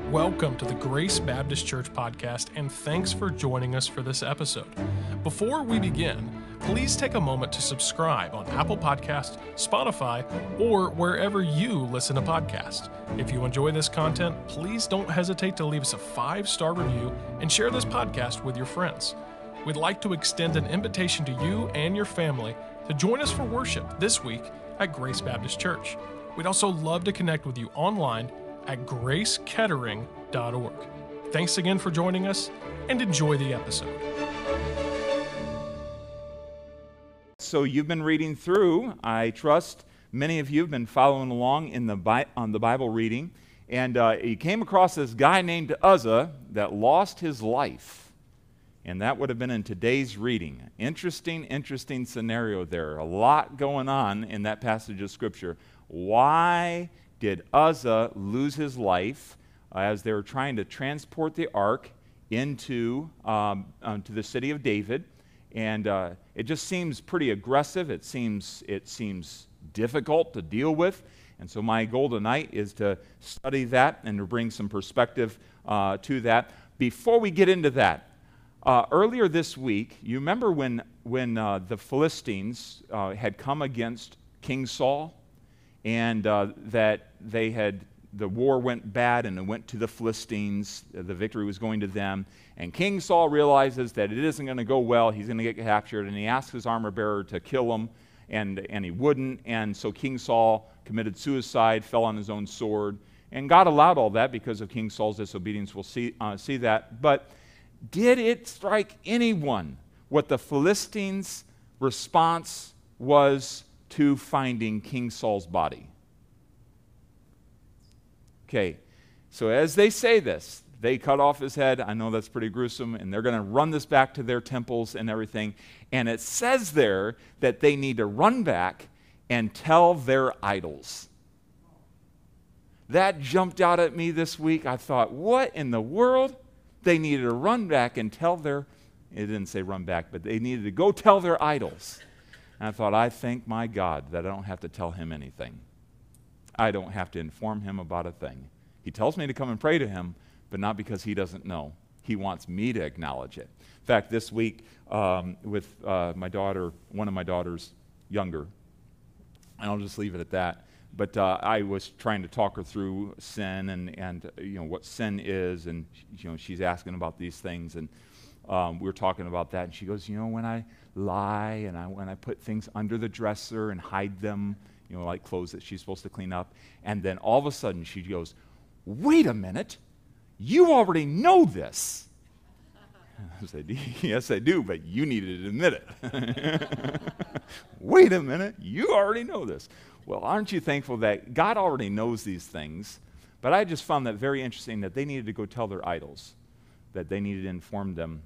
Welcome to the Grace Baptist Church podcast, and thanks for joining us for this episode. Before we begin, please take a moment to subscribe on Apple Podcasts, Spotify, or wherever you listen to podcasts. If you enjoy this content, please don't hesitate to leave us a 5-star review and share this podcast with your friends. We'd like to extend an invitation to you and your family to join us for worship this week at Grace Baptist Church. We'd also love to connect with you online at gracekettering.org. Thanks again for joining us, and enjoy the episode. So you've been reading through. I trust many of you have been following along on the Bible reading, and you came across this guy named Uzzah that lost his life, and that would have been in today's reading. Interesting scenario there. A lot going on in that passage of Scripture. Why did Uzzah lose his life as they were trying to transport the ark into to the city of David? And it just seems pretty aggressive. It seems difficult to deal with. And so my goal tonight is to study that and to bring some perspective to that. Before we get into that, earlier this week, you remember when the Philistines had come against King Saul? And that the war went bad and it went to the Philistines. The victory was going to them. And King Saul realizes that it isn't going to go well. He's going to get captured. And he asks his armor bearer to kill him. And he wouldn't. And so King Saul committed suicide, fell on his own sword. And God allowed all that because of King Saul's disobedience. We'll see that. But did it strike anyone what the Philistines' response was to finding King Saul's body? Okay, so as they say this, they cut off his head. I know that's pretty gruesome, and they're going to run this back to their temples and everything. And it says there that they need to run back and tell their idols. That jumped out at me this week. I thought, what in the world? They needed to run back and tell their, it didn't say run back, but they needed to go tell their idols. And I thought, I thank my God that I don't have to tell him anything. I don't have to inform him about a thing. He tells me to come and pray to him, but not because he doesn't know. He wants me to acknowledge it. In fact, this week with my daughter, one of my daughters, younger, and I'll just leave it at that, but I was trying to talk her through sin and what sin is, and she's asking about these things, and we were talking about that, and she goes, when I lie and when I put things under the dresser and hide them, like clothes that she's supposed to clean up, and then all of a sudden she goes, wait a minute, you already know this. I said, yes, I do, but you needed to admit it. Wait a minute, you already know this. Well, aren't you thankful that God already knows these things? But I just found that very interesting that they needed to go tell their idols, that they needed to inform them.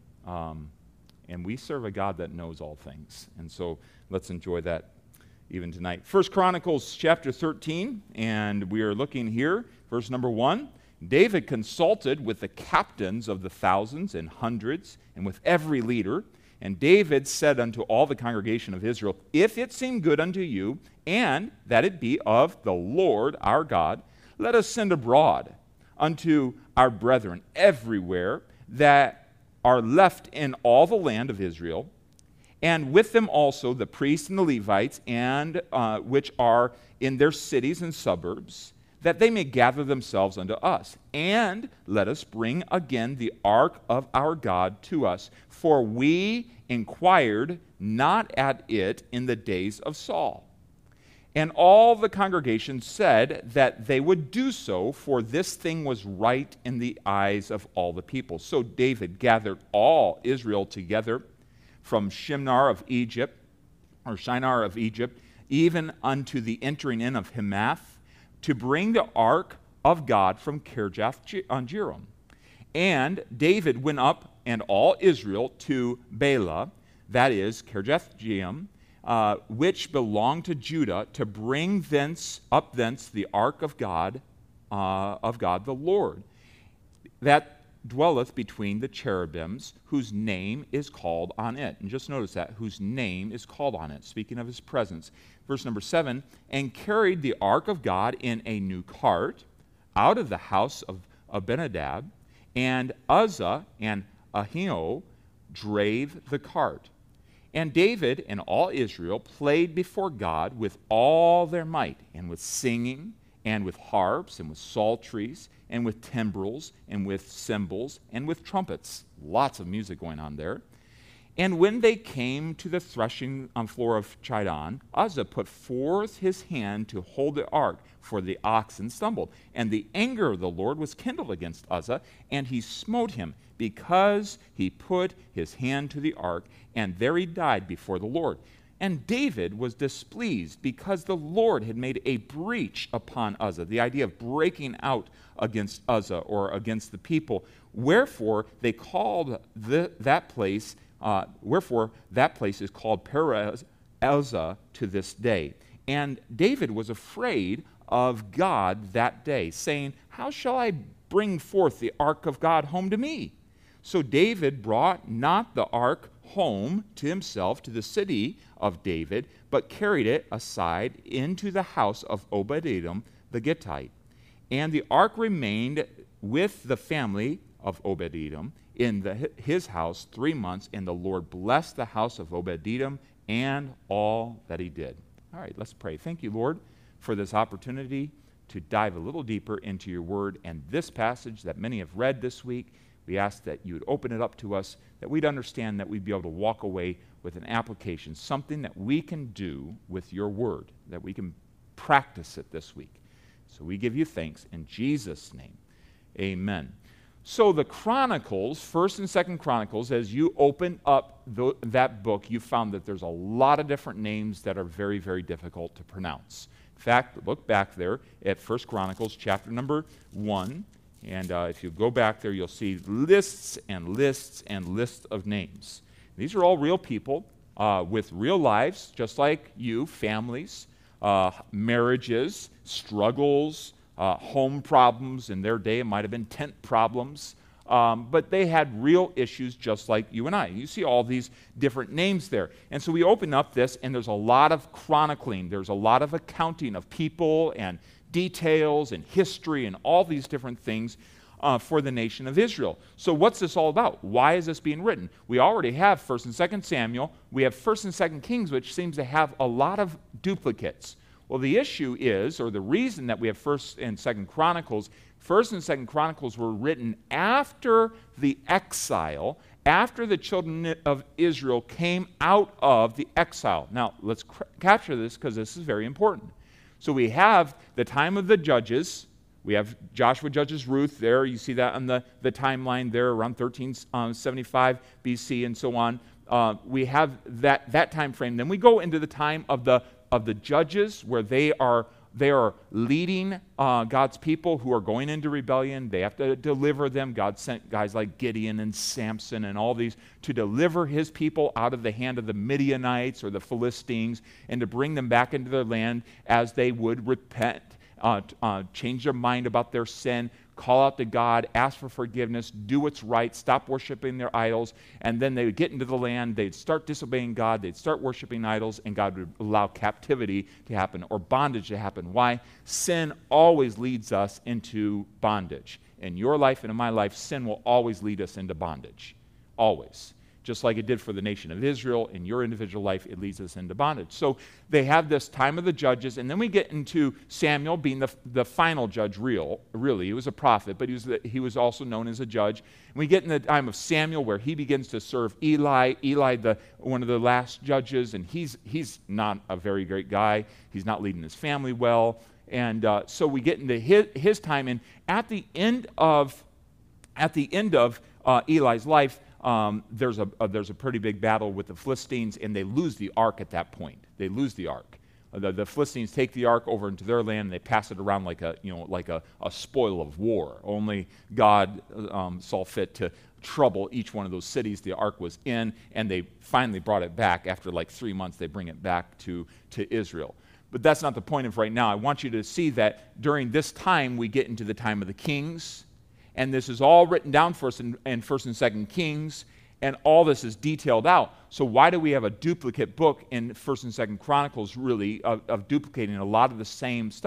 And we serve a God that knows all things. And so let's enjoy that even tonight. 1 Chronicles chapter 13, and we are looking here, verse number 1. David consulted with the captains of the thousands and hundreds, and with every leader. And David said unto all the congregation of Israel, if it seem good unto you, and that it be of the Lord our God, let us send abroad unto our brethren everywhere that are left in all the land of Israel, and with them also the priests and the Levites, and which are in their cities and suburbs, that they may gather themselves unto us. And let us bring again the ark of our God to us, for we inquired not at it in the days of Saul. And all the congregation said that they would do so, for this thing was right in the eyes of all the people. So David gathered all Israel together from Shinar of Egypt, even unto the entering in of Hamath, to bring the ark of God from Kirjath-jearim. And David went up, and all Israel, to Bela, that is Kirjath-jearim, which belonged to Judah, to bring up thence the ark of God the Lord, that dwelleth between the cherubims, whose name is called on it. And just notice that, whose name is called on it, speaking of his presence. Verse number 7, and carried the ark of God in a new cart out of the house Abinadab, and Uzzah and Ahio drave the cart. And David and all Israel played before God with all their might, and with singing, and with harps, and with psalteries, and with timbrels, and with cymbals, and with trumpets. Lots of music going on there. And when they came to the threshing floor of Chidon, Uzzah put forth his hand to hold the ark, for the oxen stumbled. And the anger of the Lord was kindled against Uzzah, and he smote him, because he put his hand to the ark, and there he died before the Lord. And David was displeased, because the Lord had made a breach upon Uzzah, the idea of breaking out against Uzzah or against the people. Wherefore they called that place is called Perez Uzzah to this day. And David was afraid of God that day, saying, how shall I bring forth the ark of God home to me? So David brought not the ark home to himself, to the city of David, but carried it aside into the house of Obed-Edom the Gittite. And the ark remained with the family of Obed-Edom in his house 3 months, and the Lord blessed the house of Obed-Edom and all that he did. All right, let's pray. Thank you, Lord, for this opportunity to dive a little deeper into your word and this passage that many have read this week. We ask that you would open it up to us, that we'd understand, that we'd be able to walk away with an application, something that we can do with your word, that we can practice it this week. So we give you thanks in Jesus' name. Amen. So the Chronicles, 1st and 2nd Chronicles, as you open up that book, you found that there's a lot of different names that are very, very difficult to pronounce. In fact, look back there at 1st Chronicles chapter number 1, and if you go back there, you'll see lists and lists and lists of names. These are all real people with real lives, just like you, families, marriages, struggles, home problems. In their day, it might have been tent problems. But they had real issues just like you and I. You see all these different names there. And so we open up this, and there's a lot of chronicling. There's a lot of accounting of people and details and history and all these different things for the nation of Israel. So what's this all about? Why is this being written? We already have 1st and 2nd Samuel. We have 1st and 2nd Kings, which seems to have a lot of duplicates. Well, the issue is, or the reason that we have 1st and 2nd Chronicles, 1st and 2nd Chronicles were written after the exile, after the children of Israel came out of the exile. Now, let's capture this because this is very important. So we have the time of the judges. We have Joshua judges Ruth there. You see that on the timeline there around 1375 BC and so on. We have that time frame. Then we go into the time of the judges, where they are leading God's people who are going into rebellion. They have to deliver them. God sent guys like Gideon and Samson and all these to deliver his people out of the hand of the Midianites or the Philistines, and to bring them back into their land as they would repent, change their mind about their sin, call out to God, ask for forgiveness, do what's right, stop worshiping their idols, and then they would get into the land, they'd start disobeying God, they'd start worshiping idols, and God would allow captivity to happen or bondage to happen. Why? Sin always leads us into bondage. In your life and in my life, sin will always lead us into bondage. Always. Just like it did for the nation of Israel, in your individual life, it leads us into bondage. So they have this time of the judges, and then we get into Samuel being the final judge, really. He was a prophet, but he was also known as a judge. And we get in the time of Samuel, where he begins to serve Eli, one of the last judges, and he's not a very great guy. He's not leading his family well. And so we get into his time, and at the end of Eli's life, there's a pretty big battle with the Philistines, and they lose the ark at that point. They lose the ark. The Philistines take the ark over into their land, and they pass it around like a spoil of war. Only God saw fit to trouble each one of those cities the ark was in, and they finally brought it back. After like 3 months, they bring it back to Israel. But that's not the point of right now. I want you to see that during this time, we get into the time of the kings. And this is all written down for us in 1st and 2nd Kings, and all this is detailed out. So why do we have a duplicate book in 1st and 2nd Chronicles, really, of duplicating a lot of the same stuff?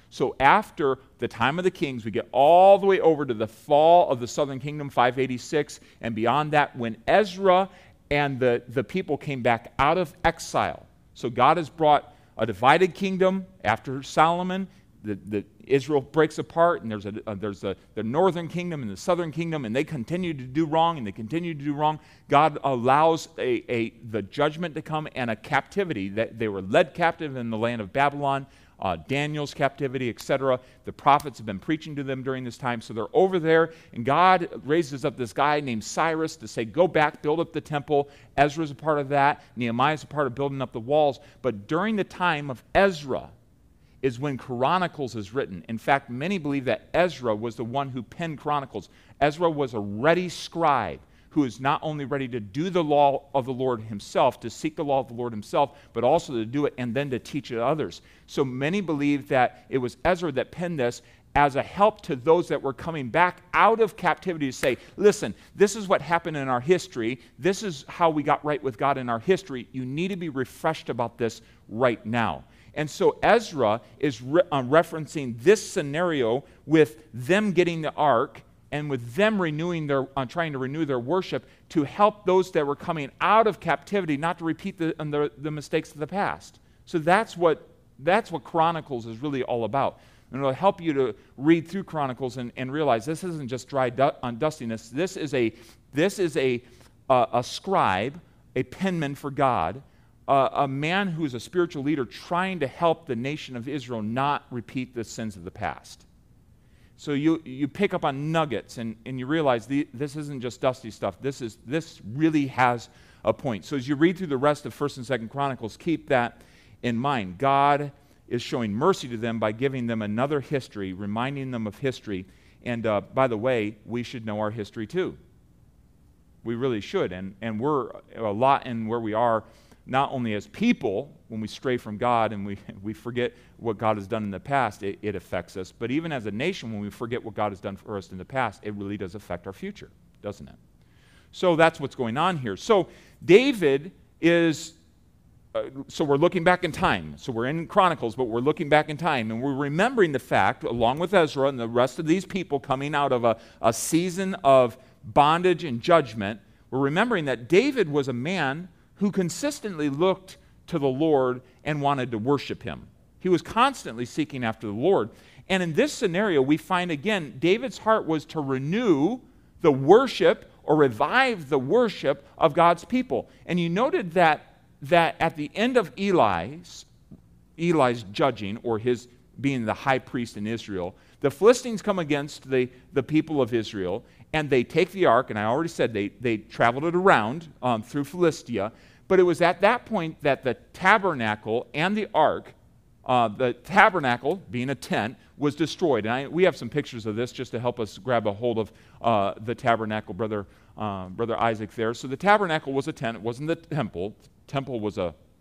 So after the time of the kings, we get all the way over to the fall of the southern kingdom, 586, and beyond that, when Ezra and the people came back out of exile. So God has brought a divided kingdom after Solomon. Israel breaks apart, and there's the northern kingdom and the southern kingdom, and they continue to do wrong, and they continue to do wrong. God allows the judgment to come and a captivity. That they were led captive in the land of Babylon, Daniel's captivity, etc. The prophets have been preaching to them during this time, so they're over there, and God raises up this guy named Cyrus to say, go back, build up the temple. Ezra's a part of that. Nehemiah's a part of building up the walls. But during the time of Ezra is when Chronicles is written. In fact, many believe that Ezra was the one who penned Chronicles. Ezra was a ready scribe who is not only ready to do the law of the Lord himself, to seek the law of the Lord himself, but also to do it and then to teach it to others. So many believe that it was Ezra that penned this as a help to those that were coming back out of captivity to say, listen, this is what happened in our history. This is how we got right with God in our history. You need to be refreshed about this right now. And so Ezra is referencing this scenario with them getting the ark and with them trying to renew their worship to help those that were coming out of captivity not to repeat the mistakes of the past. So that's what Chronicles is really all about. And it'll help you to read through Chronicles and realize this isn't just dry dustiness. This is a scribe, a penman for God, a man who is a spiritual leader trying to help the nation of Israel not repeat the sins of the past. So you pick up on nuggets and you realize this isn't just dusty stuff. This really has a point. So as you read through the rest of 1st and 2nd Chronicles, keep that in mind. God is showing mercy to them by giving them another history, reminding them of history. And by the way, we should know our history too. We really should. And we're a lot in where we are, not only as people, when we stray from God and we forget what God has done in the past, it affects us. But even as a nation, when we forget what God has done for us in the past, it really does affect our future, doesn't it? So that's what's going on here. So David is, so we're looking back in time. So we're in Chronicles, but we're looking back in time. And we're remembering the fact, along with Ezra and the rest of these people coming out of a season of bondage and judgment, we're remembering that David was a man who consistently looked to the Lord and wanted to worship him. He was constantly seeking after the Lord. And in this scenario, we find again, David's heart was to renew the worship or revive the worship of God's people. And you noted that at the end of Eli's judging, or his being the high priest in Israel, the Philistines come against the people of Israel, and they take the ark, and I already said they traveled it around through Philistia, but it was at that point that the tabernacle and the ark, the tabernacle, being a tent, was destroyed. And we have some pictures of this just to help us grab a hold of the tabernacle, Brother Isaac there. So the tabernacle was a tent. It wasn't the temple. Temple was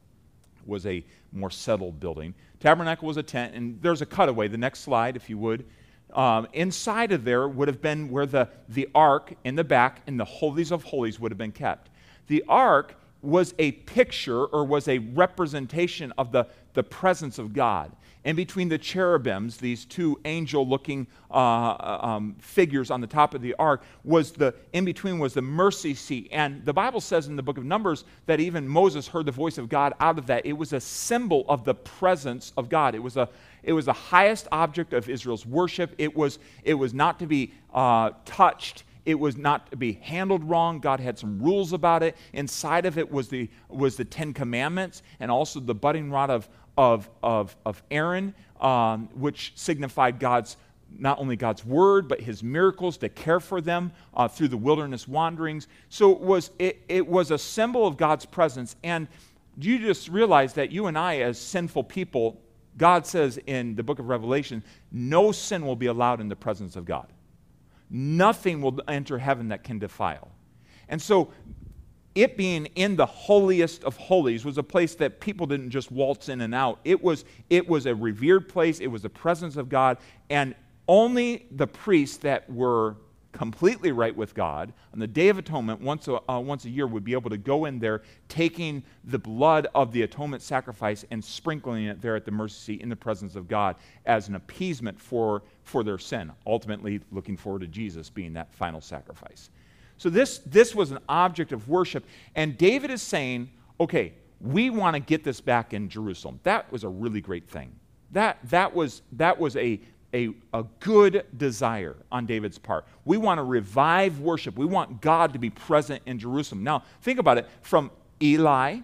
a more settled building. Tabernacle was a tent, and there's a cutaway. The next slide, if you would. Inside of there would have been where the ark in the back in the holies of holies would have been kept. The ark was a picture or was a representation of the presence of God. And between the cherubims, these two angel-looking figures on the top of the ark, in between was the mercy seat. And the Bible says in the book of Numbers that even Moses heard the voice of God out of that. It was a symbol of the presence of God. It was the highest object of Israel's worship. It was not to be touched. It was not to be handled wrong. God had some rules about it. Inside of it was the Ten Commandments and also the budding rod of Aaron, which signified not only God's word, but his miracles to care for them through the wilderness wanderings. So it was a symbol of God's presence. And do you just realize that you and I, as sinful people, God says in the book of Revelation, no sin will be allowed in the presence of God. Nothing will enter heaven that can defile. And so it being in the holiest of holies was a place that people didn't just waltz in and out. It was a revered place. It was the presence of God. And only the priests that were completely right with God, on the Day of Atonement, once a year, would be able to go in there, taking the blood of the atonement sacrifice and sprinkling it there at the mercy seat in the presence of God as an appeasement for their sin, ultimately looking forward to Jesus being that final sacrifice. So this was an object of worship, and David is saying, okay, we want to get this back in Jerusalem. That was a really great thing. That was a good desire on David's part. We want to revive worship. We want God to be present in Jerusalem. Now, think about it. From Eli's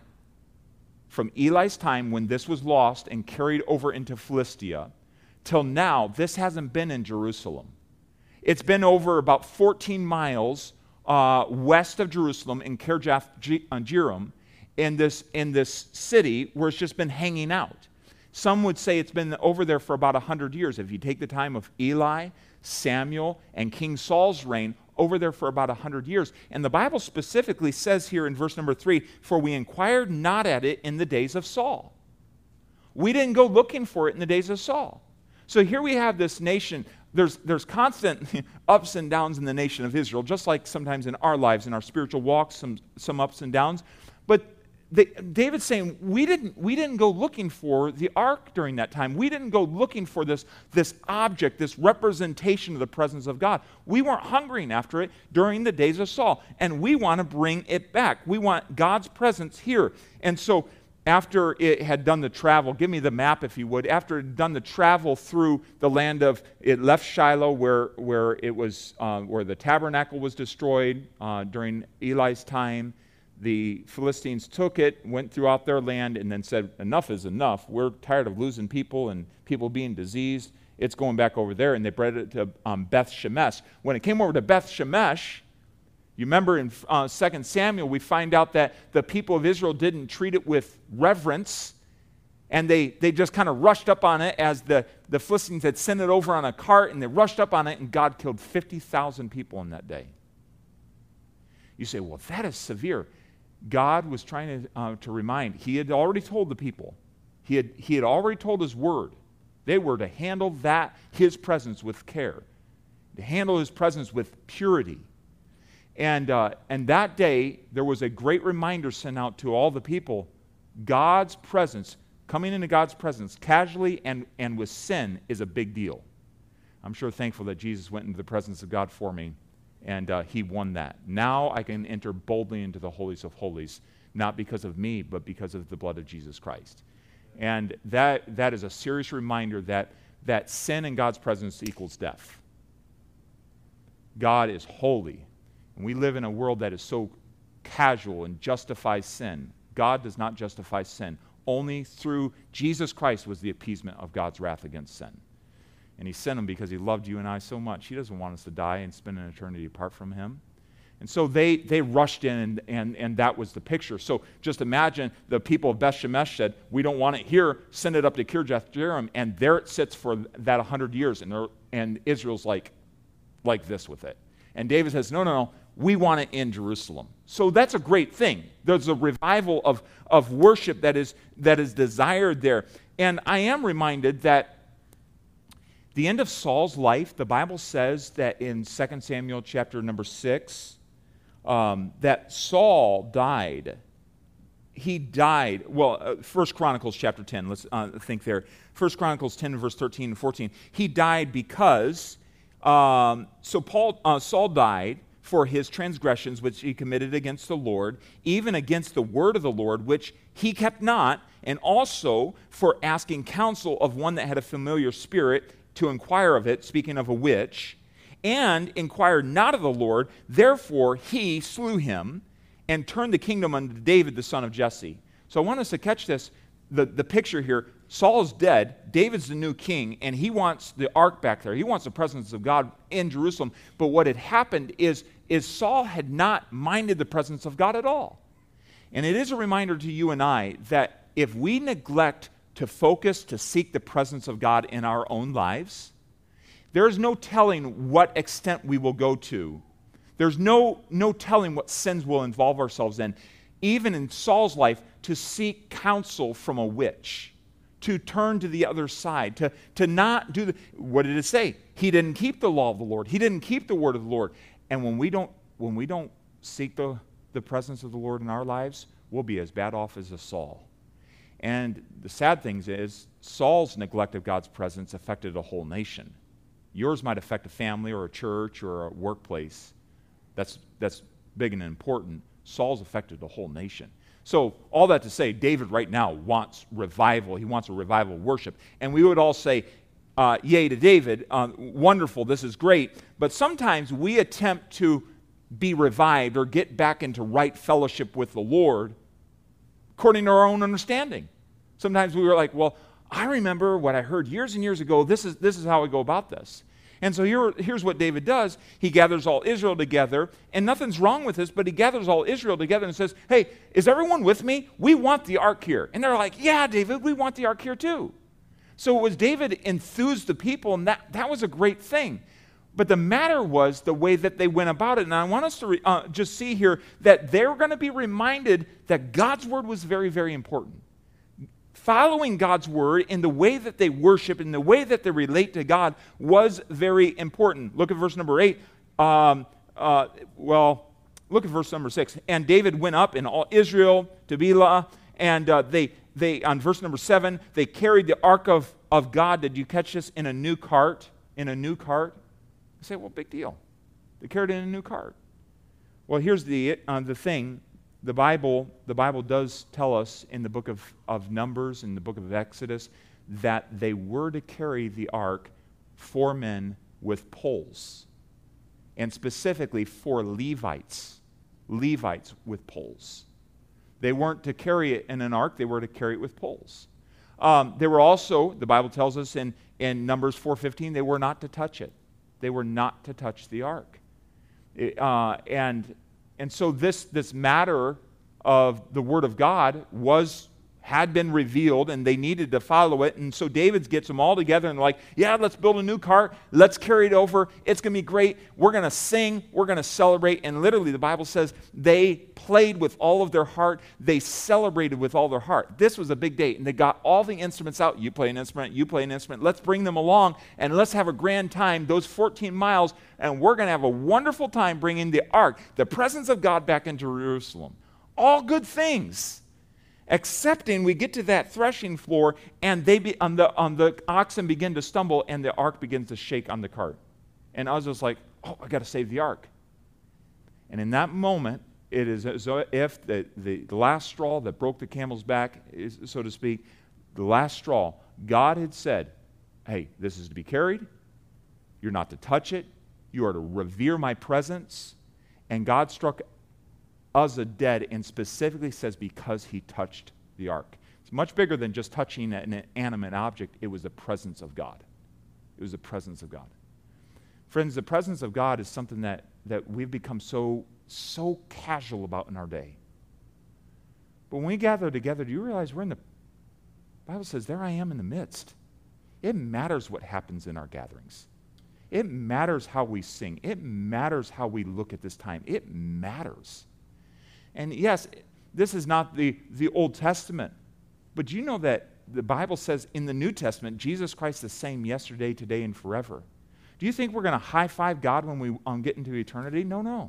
time when this was lost and carried over into Philistia, till now, this hasn't been in Jerusalem. It's been over about 14 miles west of Jerusalem in Kirjath Jearim, in this city where it's just been hanging out. Some would say it's been over there for about 100 years. If you take the time of Eli, Samuel, and King Saul's reign, over there for about 100 years. And the Bible specifically says here in verse number 3, "For we inquired not at it in the days of Saul." We didn't go looking for it in the days of Saul. So here we have this nation. There's constant ups and downs in the nation of Israel, just like sometimes in our lives, in our spiritual walks, some ups and downs. But David's saying, we didn't go looking for the ark during that time. We didn't go looking for this object, this representation of the presence of God. We weren't hungering after it during the days of Saul, and we want to bring it back. We want God's presence here. And so after it had done the travel, give me the map if you would, after it had done the travel through the land of, it left Shiloh where it was, where the tabernacle was destroyed during Eli's time. The Philistines took it, went throughout their land, and then said, enough is enough. We're tired of losing people and people being diseased. It's going back over there. And they brought it to Beth Shemesh. When it came over to Beth Shemesh, you remember in 2 Samuel, we find out that the people of Israel didn't treat it with reverence, and they just kind of rushed up on it as the Philistines had sent it over on a cart, and they rushed up on it, and God killed 50,000 people in that day. You say, well, that is severe. God was trying to remind. He had already told the people. He had already told his word. They were to handle his presence with care, to handle his presence with purity. And that day, there was a great reminder sent out to all the people. God's presence, coming into God's presence casually and with sin is a big deal. I'm sure thankful that Jesus went into the presence of God for me. And he won that. Now I can enter boldly into the holies of holies, not because of me, but because of the blood of Jesus Christ. And that is a serious reminder that sin in God's presence equals death. God is holy, and we live in a world that is so casual and justifies sin. God does not justify sin. Only through Jesus Christ was the appeasement of God's wrath against sin. And he sent him because he loved you and I so much. He doesn't want us to die and spend an eternity apart from him. And so they rushed in, and that was the picture. So just imagine the people of Beth Shemesh said, we don't want it here, send it up to Kirjath Jearim, and there it sits for that 100 years, and Israel's like this with it. And David says, no, we want it in Jerusalem. So that's a great thing. There's a revival of worship that is desired there. And I am reminded that the end of Saul's life, the Bible says that in 2 Samuel chapter number 6, that Saul died. He died. Well, 1 Chronicles chapter 10, let's think there. 1 Chronicles 10, verse 13 and 14. He died because, Saul died for his transgressions which he committed against the Lord, even against the word of the Lord, which he kept not, and also for asking counsel of one that had a familiar spirit, to inquire of it, speaking of a witch, and inquired not of the Lord. Therefore he slew him and turned the kingdom unto David the son of Jesse. So I want us to catch this, the picture here. Saul's dead, David's the new king, and he wants the ark back there. He wants the presence of God in Jerusalem. But what had happened is Saul had not minded the presence of God at all. And it is a reminder to you and I that if we neglect to focus, to seek the presence of God in our own lives, there's no telling what extent we will go to. There's no telling what sins we'll involve ourselves in. Even in Saul's life, to seek counsel from a witch, to turn to the other side, to not do what did it say? He didn't keep the law of the Lord. He didn't keep the word of the Lord. And when we don't seek the presence of the Lord in our lives, we'll be as bad off as a Saul. And the sad thing is, Saul's neglect of God's presence affected a whole nation. Yours might affect a family or a church or a workplace. That's big and important. Saul's affected a whole nation. So all that to say, David right now wants revival. He wants a revival worship. And we would all say, yay to David, wonderful, this is great. But sometimes we attempt to be revived or get back into right fellowship with the Lord according to our own understanding. Sometimes we were like, well, I remember what I heard years and years ago. This is how we go about this. And so here's what David does. He gathers all Israel together, and nothing's wrong with this, but he gathers all Israel together and says, hey, is everyone with me? We want the ark here. And they're like, yeah, David, we want the ark here too. So it was David enthused the people, and that was a great thing. But the matter was the way that they went about it. And I want us to just see here that they're going to be reminded that God's word was very, very important. Following God's word in the way that they worship, in the way that they relate to God, was very important. Look at verse number 8. Look at verse number 6. And David went up in all Israel to Bela, and they on verse number 7, they carried the ark of God. Did you catch this? In a new cart. In a new cart. I say, well, big deal. They carried it in a new cart. Well, here's the thing. The Bible does tell us in the book of Numbers, in the book of Exodus, that they were to carry the ark 4 men with poles, and specifically 4 Levites with poles. They weren't to carry it in an ark, they were to carry it with poles. They were also, the Bible tells us in Numbers 4:15, they were not to touch it. They were not to touch the ark. And so this matter of the Word of God had been revealed, and they needed to follow it. And so David gets them all together and like, yeah, let's build a new cart. Let's carry it over. It's going to be great. We're going to sing. We're going to celebrate. And literally the Bible says they played with all of their heart. They celebrated with all their heart. This was a big day, and they got all the instruments out. You play an instrument. You play an instrument. Let's bring them along, and let's have a grand time, those 14 miles, and we're going to have a wonderful time bringing the ark, the presence of God, back into Jerusalem. All good things. Excepting we get to that threshing floor, and on the oxen begin to stumble, and the ark begins to shake on the cart. And Uzzah's like, oh, I got to save the ark. And in that moment, it is as if the last straw that broke the camel's back, so to speak, the last straw, God had said, hey, this is to be carried. You're not to touch it. You are to revere my presence. And God struck Uzzah dead, and specifically says because he touched the ark. It's much bigger than just touching an inanimate object. It was the presence of God. It was the presence of God. Friends, the presence of God is something that we've become so casual about in our day. But when we gather together, do you realize the Bible says, there I am in the midst. It matters what happens in our gatherings. It matters how we sing. It matters how we look at this time. It matters. And yes, this is not the Old Testament, but you know that the Bible says in the New Testament, Jesus Christ is the same yesterday, today, and forever. Do you think we're going to high-five God when we get into eternity? No.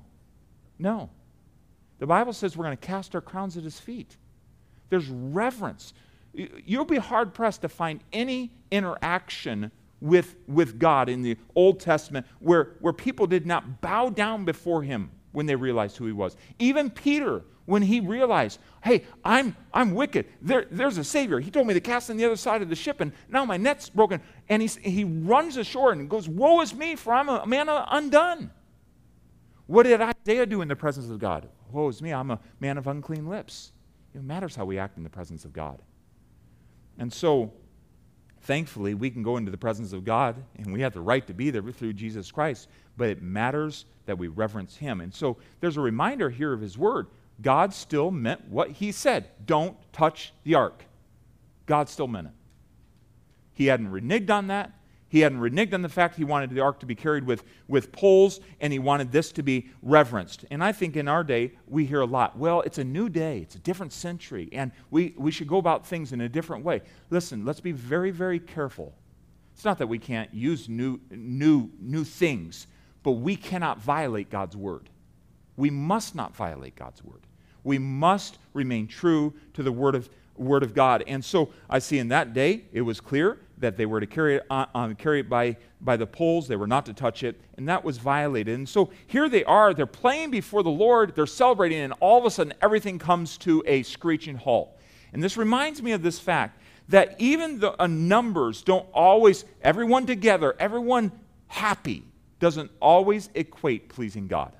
The Bible says we're going to cast our crowns at his feet. There's reverence. You'll be hard-pressed to find any interaction with God in the Old Testament where people did not bow down before him when they realized who he was. Even Peter, when he realized, hey, I'm wicked. There's a Savior. He told me to cast on the other side of the ship, and now my net's broken. And he runs ashore and goes, woe is me, for I'm a man undone. What did Isaiah do in the presence of God? Woe is me, I'm a man of unclean lips. It matters how we act in the presence of God. And so, thankfully, we can go into the presence of God, and we have the right to be there through Jesus Christ, but it matters that we reverence him. And so there's a reminder here of his word. God still meant what he said. Don't touch the ark. God still meant it. He hadn't reneged on that. He hadn't reneged on the fact he wanted the ark to be carried with poles, and he wanted this to be reverenced. And I think in our day, we hear a lot, well, it's a new day, it's a different century, and we should go about things in a different way. Listen, let's be very, very careful. It's not that we can't use new things, but we cannot violate God's word. We must not violate God's word. We must remain true to the word of God. And so I see in that day, it was clear that they were to carry it by the poles. They were not to touch it, and that was violated. And so here they are. They're playing before the Lord. They're celebrating, and all of a sudden, everything comes to a screeching halt. And this reminds me of this fact that even the numbers don't always, everyone together, everyone happy, doesn't always equate pleasing God.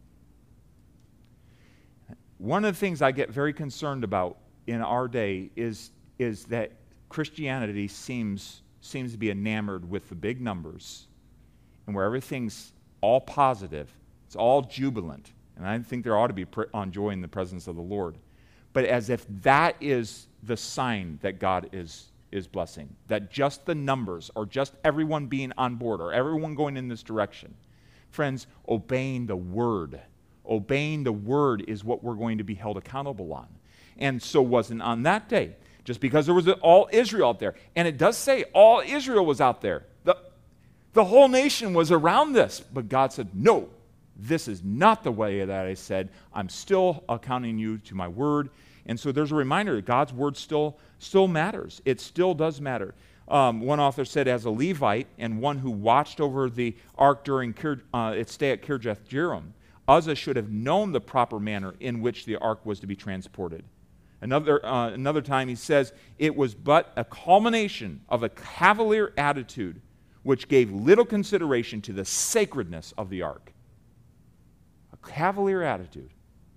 One of the things I get very concerned about in our day is that Christianity seems to be enamored with the big numbers, and where everything's all positive, it's all jubilant. And I think there ought to be on joy in the presence of the Lord. But as if that is the sign that God is blessing, that just the numbers, or just everyone being on board, or everyone going in this direction. Friends, obeying the word is what we're going to be held accountable on. And so wasn't on that day, just because there was all Israel out there. And it does say all Israel was out there. The whole nation was around this. But God said, no, this is not the way that I said. I'm still accounting you to my word. And so there's a reminder that God's word still matters. It still does matter. One author said, as a Levite and one who watched over the ark during its stay at Kirjath Jearim, Uzzah should have known the proper manner in which the ark was to be transported. Another time he says, it was but a culmination of a cavalier attitude which gave little consideration to the sacredness of the ark. A cavalier attitude.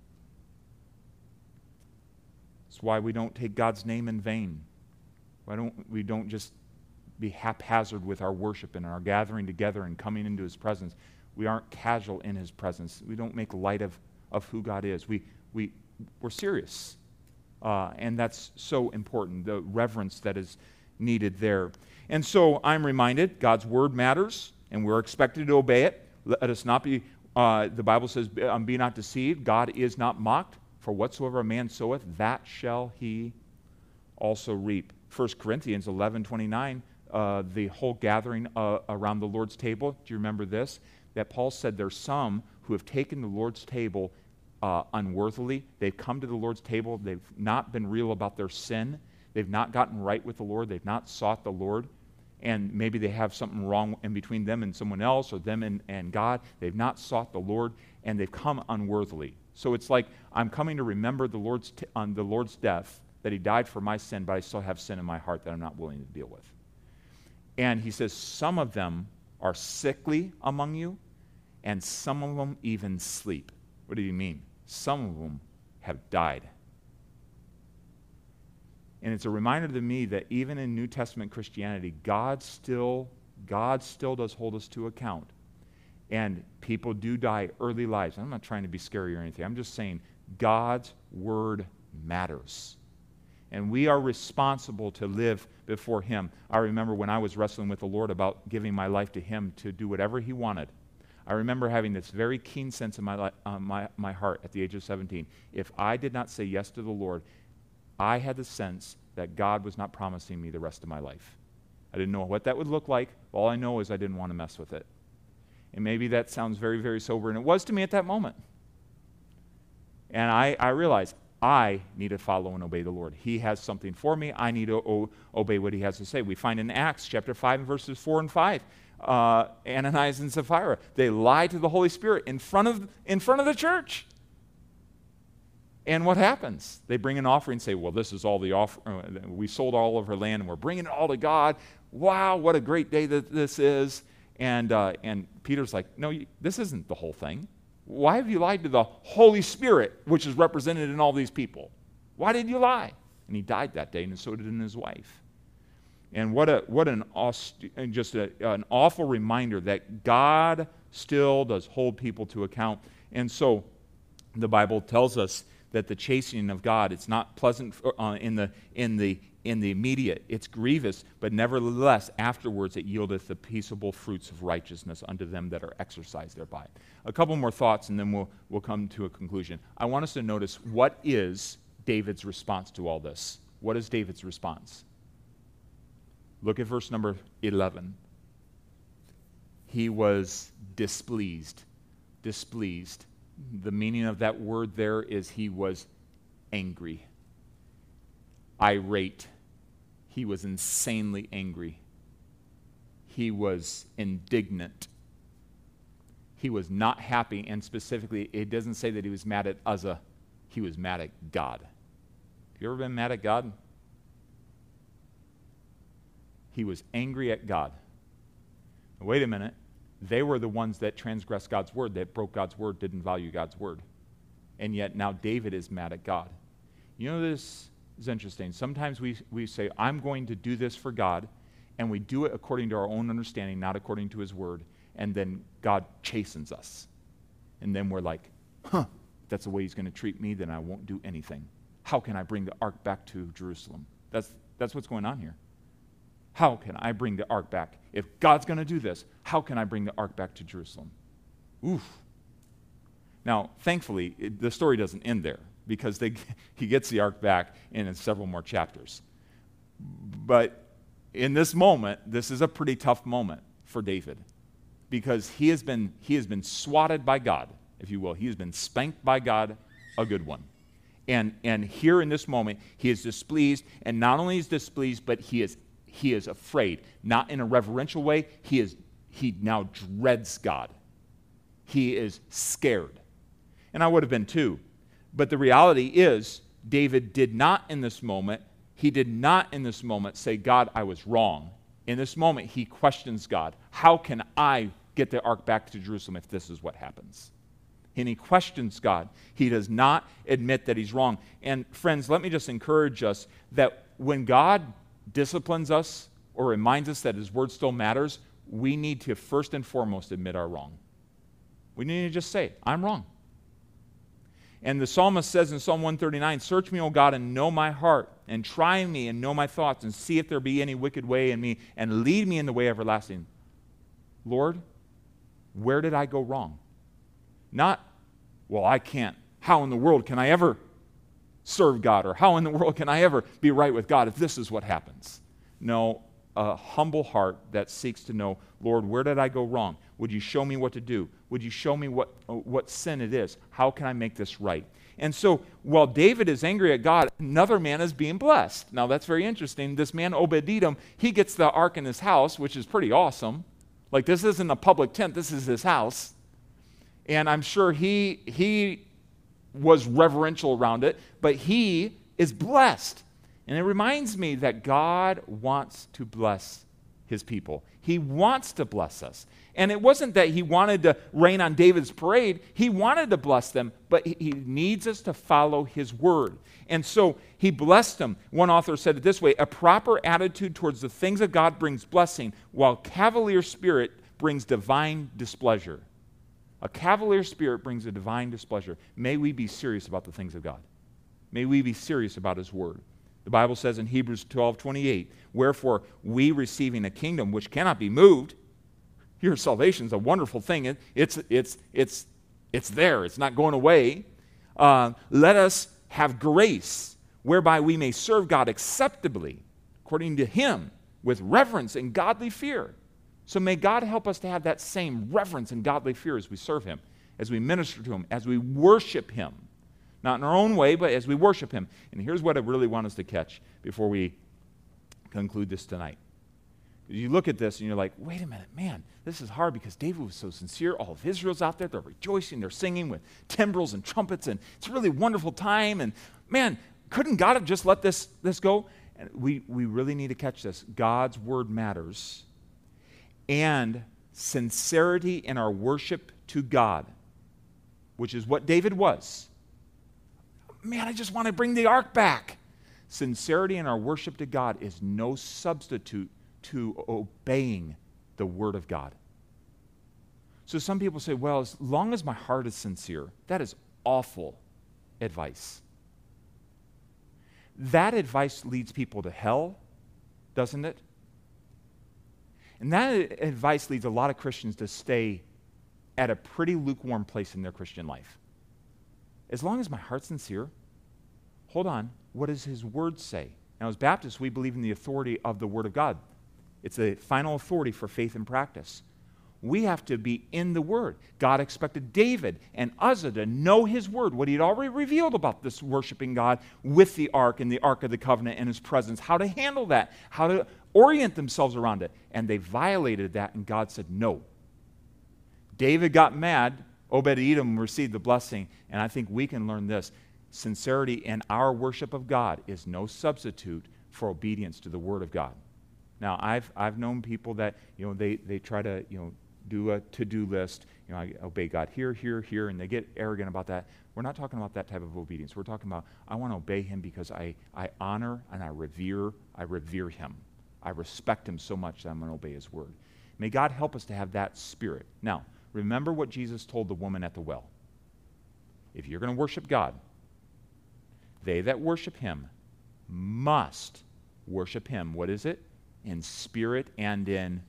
That's why we don't take God's name in vain. We don't just be haphazard with our worship and our gathering together and coming into his presence. We aren't casual in his presence. We don't make light of who God is. We're serious. And that's so important, the reverence that is needed there. And so I'm reminded God's word matters, and we're expected to obey it. Let us not be, the Bible says, be not deceived. God is not mocked. For whatsoever a man soweth, that shall he also reap. 1 Corinthians 11:29, the whole gathering around the Lord's table. Do you remember this? That Paul said there's some who have taken the Lord's table unworthily. They've come to the Lord's table. They've not been real about their sin. They've not gotten right with the Lord. They've not sought the Lord. And maybe they have something wrong in between them and someone else, or them and God. They've not sought the Lord, and they've come unworthily. So it's like, I'm coming to remember the Lord's death, that he died for my sin, but I still have sin in my heart that I'm not willing to deal with. And he says, some of them are sickly among you, and some of them even sleep. What do you mean? Some of them have died. And it's a reminder to me that even in New Testament Christianity, God still does hold us to account. And people do die early lives. I'm not trying to be scary or anything. I'm just saying God's word matters. And we are responsible to live before him. I remember when I was wrestling with the Lord about giving my life to him to do whatever he wanted. I remember having this very keen sense in my heart at the age of 17. If I did not say yes to the Lord, I had the sense that God was not promising me the rest of my life. I didn't know what that would look like. All I know is I didn't want to mess with it. And maybe that sounds very, very sober, and it was to me at that moment. And I realized I need to follow and obey the Lord. He has something for me. I need to obey what he has to say. We find in Acts chapter 5 and verses 4 and 5, Ananias and Sapphira, they lied to the Holy Spirit in front of the church. And what happens? They bring an offering and say, well, this is all the offering. We sold all of our land and we're bringing it all to God. Wow, what a great day that this is. And Peter's like, no, this isn't the whole thing. Why have you lied to the Holy Spirit, which is represented in all these people? Why did you lie? And he died that day, and so did his wife. And what an awful reminder that God still does hold people to account. And so the Bible tells us that the chastening of God, it's not pleasant in the immediate, it's grievous, but nevertheless afterwards it yieldeth the peaceable fruits of righteousness unto them that are exercised thereby. A couple more thoughts and then we'll come to a conclusion. I want us to notice, what is David's response to all this? What is David's response? Look at verse number 11. He was displeased. Displeased. The meaning of that word there is he was angry. Irate. He was insanely angry. He was indignant. He was not happy, and specifically, it doesn't say that he was mad at Uzzah. He was mad at God. Have you ever been mad at God? He was angry at God. Now, wait a minute. They were the ones that transgressed God's word, that broke God's word, didn't value God's word. And yet now David is mad at God. You know, this is interesting. Sometimes we say, I'm going to do this for God, and we do it according to our own understanding, not according to his word, and then God chastens us. And then we're like, if that's the way he's going to treat me, then I won't do anything. How can I bring the ark back to Jerusalem? That's what's going on here. How can I bring the ark back? If God's going to do this, how can I bring the ark back to Jerusalem? Oof. Now, thankfully, the story doesn't end there, because he gets the ark back in several more chapters. But in this moment, this is a pretty tough moment for David, because he has been swatted by God, if you will. He has been spanked by God, a good one. And here in this moment, he is displeased, and not only is displeased, but he is afraid. Not in a reverential way. He now dreads God. He is scared. And I would have been too. But the reality is, David did not in this moment say, God, I was wrong. In this moment, he questions God. How can I get the ark back to Jerusalem if this is what happens? And he questions God. He does not admit that he's wrong. And friends, let me just encourage us that when God disciplines us or reminds us that his word still matters, we need to first and foremost admit our wrong. We need to just say, I'm wrong. And the psalmist says in Psalm 139, search me, O God, and know my heart, and try me and know my thoughts, and see if there be any wicked way in me, and lead me in the way everlasting. Lord, where did I go wrong? Not, well, I can't. How in the world can I ever serve God? Or how in the world can I ever be right with God if this is what happens? No, a humble heart that seeks to know, Lord, where did I go wrong? Would you show me what to do? Would you show me what sin it is? How can I make this right? And so while David is angry at God, another man is being blessed. Now that's very interesting. This man Obed-Edom, he gets the ark in his house, which is pretty awesome. Like, this isn't a public tent, this is his house. And I'm sure he was reverential around it, but he is blessed. And it reminds me that God wants to bless his people. He wants to bless us. And it wasn't that he wanted to rain on David's parade. He wanted to bless them, but he needs us to follow his word. And so he blessed them. One author said it this way, a proper attitude towards the things of God brings blessing, while cavalier spirit brings divine displeasure. A cavalier spirit brings a divine displeasure. May we be serious about the things of God. May we be serious about his word. The Bible says in Hebrews 12:28, wherefore we receiving a kingdom which cannot be moved. Your salvation is a wonderful thing. It's there. It's not going away. Let us have grace whereby we may serve God acceptably, according to him, with reverence and godly fear. So may God help us to have that same reverence and godly fear as we serve him, as we minister to him, as we worship him. Not in our own way, but as we worship him. And here's what I really want us to catch before we conclude this tonight. You look at this and you're like, wait a minute, man, this is hard because David was so sincere. All of Israel's out there. They're rejoicing. They're singing with timbrels and trumpets. And it's a really wonderful time. And man, couldn't God have just let this go? And we really need to catch this. God's word matters. And sincerity in our worship to God, which is what David was. Man, I just want to bring the ark back. Sincerity in our worship to God is no substitute to obeying the word of God. So some people say, well, as long as my heart is sincere, that is awful advice. That advice leads people to hell, doesn't it? And that advice leads a lot of Christians to stay at a pretty lukewarm place in their Christian life. As long as my heart's sincere, hold on, what does his word say? Now, as Baptists, we believe in the authority of the word of God. It's the final authority for faith and practice. We have to be in the Word. God expected David and Uzzah to know His Word, what He'd already revealed about this worshiping God with the Ark and the Ark of the Covenant and His presence, how to handle that, how to orient themselves around it. And they violated that, and God said, no. David got mad. Obed-Edom received the blessing. And I think we can learn this. Sincerity in our worship of God is no substitute for obedience to the Word of God. Now, I've known people that, they try to, do a to-do list. I obey God here, here, here, and they get arrogant about that. We're not talking about that type of obedience. We're talking about, I want to obey Him because I honor and I revere Him. I respect Him so much that I'm going to obey His Word. May God help us to have that spirit. Now, remember what Jesus told the woman at the well. If you're going to worship God, they that worship Him must worship Him. What is it? In spirit and in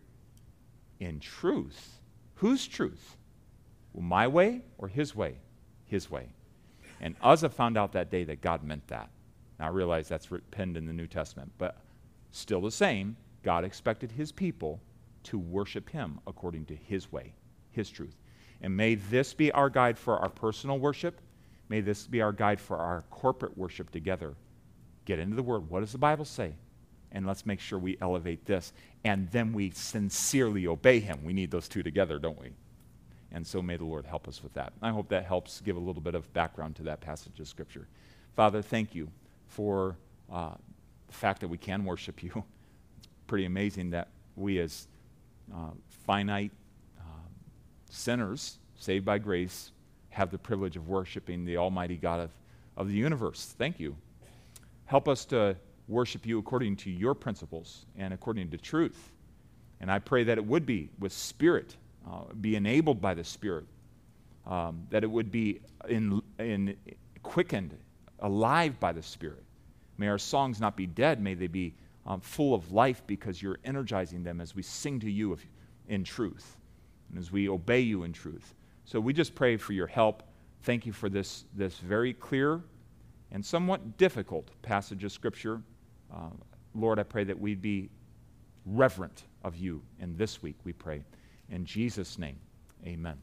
truth. Whose truth? Well, my way or His way? His way. And Uzzah found out that day that God meant that. Now I realize that's penned in the New Testament, but still the same, God expected His people to worship Him according to His way, His truth. And may this be our guide for our personal worship. May this be our guide for our corporate worship together. Get into the Word. What does the Bible say? And let's make sure we elevate this. And then we sincerely obey Him. We need those two together, don't we? And so may the Lord help us with that. I hope that helps give a little bit of background to that passage of Scripture. Father, thank you for the fact that we can worship you. It's pretty amazing that we as finite sinners, saved by grace, have the privilege of worshiping the Almighty God of the universe. Thank you. Help us to worship you according to your principles and according to truth. And I pray that it would be with spirit, be enabled by the Spirit, that it would be quickened, alive by the Spirit. May our songs not be dead. May they be full of life because you're energizing them as we sing to you in truth and as we obey you in truth. So we just pray for your help. Thank you for this very clear and somewhat difficult passage of Scripture. Lord, I pray that we'd be reverent of you. And this week we pray. In Jesus' name, amen.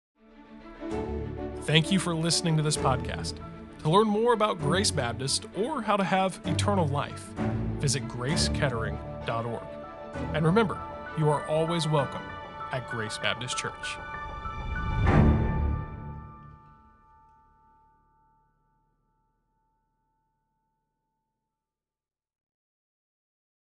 Thank you for listening to this podcast. To learn more about Grace Baptist or how to have eternal life, visit gracekettering.org. And remember, you are always welcome at Grace Baptist Church.